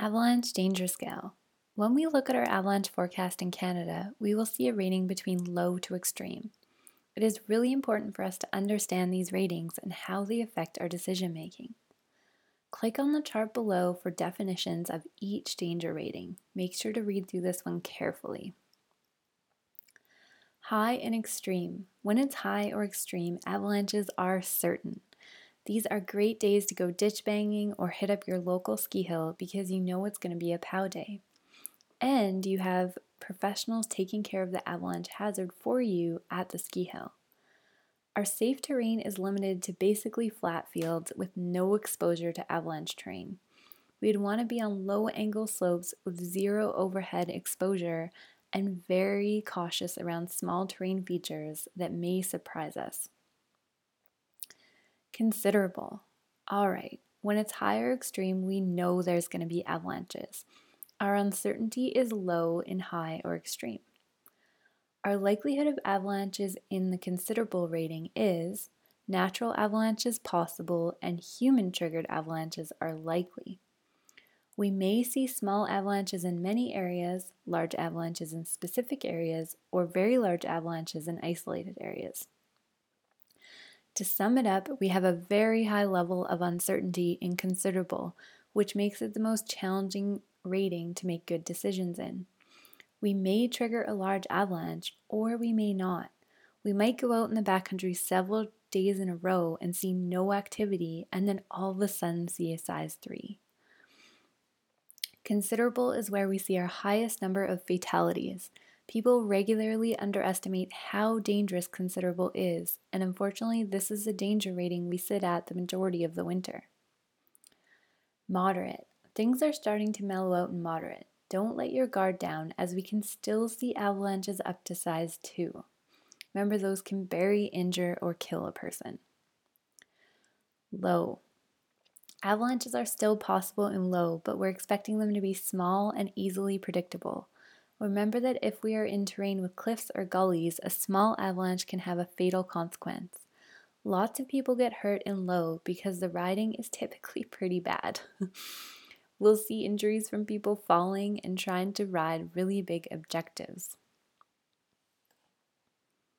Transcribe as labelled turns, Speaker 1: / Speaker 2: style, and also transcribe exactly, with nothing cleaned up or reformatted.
Speaker 1: Avalanche danger scale. When we look at our avalanche forecast in Canada, we will see a rating between low to extreme. It is really important for us to understand these ratings and how they affect our decision making. Click on the chart below for definitions of each danger rating. Make sure to read through this one carefully. High and extreme. When it's high or extreme, avalanches are certain. These are great days to go ditch banging or hit up your local ski hill because you know it's going to be a POW day. And you have professionals taking care of the avalanche hazard for you at the ski hill. Our safe terrain is limited to basically flat fields with no exposure to avalanche terrain. We'd want to be on low angle slopes with zero overhead exposure and very cautious around small terrain features that may surprise us. Considerable. All right, when it's high or extreme, we know there's going to be avalanches. Our uncertainty is low in high or extreme. Our likelihood of avalanches in the considerable rating is natural avalanches possible and human-triggered avalanches are likely. We may see small avalanches in many areas, large avalanches in specific areas, or very large avalanches in isolated areas. To sum it up, we have a very high level of uncertainty in considerable, which makes it the most challenging rating to make good decisions in. We may trigger a large avalanche, or we may not. We might go out in the backcountry several days in a row and see no activity, and then all of a sudden see a size three. Considerable is where we see our highest number of fatalities. People regularly underestimate how dangerous considerable is, and unfortunately, this is the danger rating we sit at the majority of the winter. Moderate. Things are starting to mellow out in moderate. Don't let your guard down, as we can still see avalanches up to size two. Remember, those can bury, injure, or kill a person. Low. Avalanches are still possible in low, but we're expecting them to be small and easily predictable. Remember that if we are in terrain with cliffs or gullies, a small avalanche can have a fatal consequence. Lots of people get hurt in low because the riding is typically pretty bad. We'll see injuries from people falling and trying to ride really big objectives.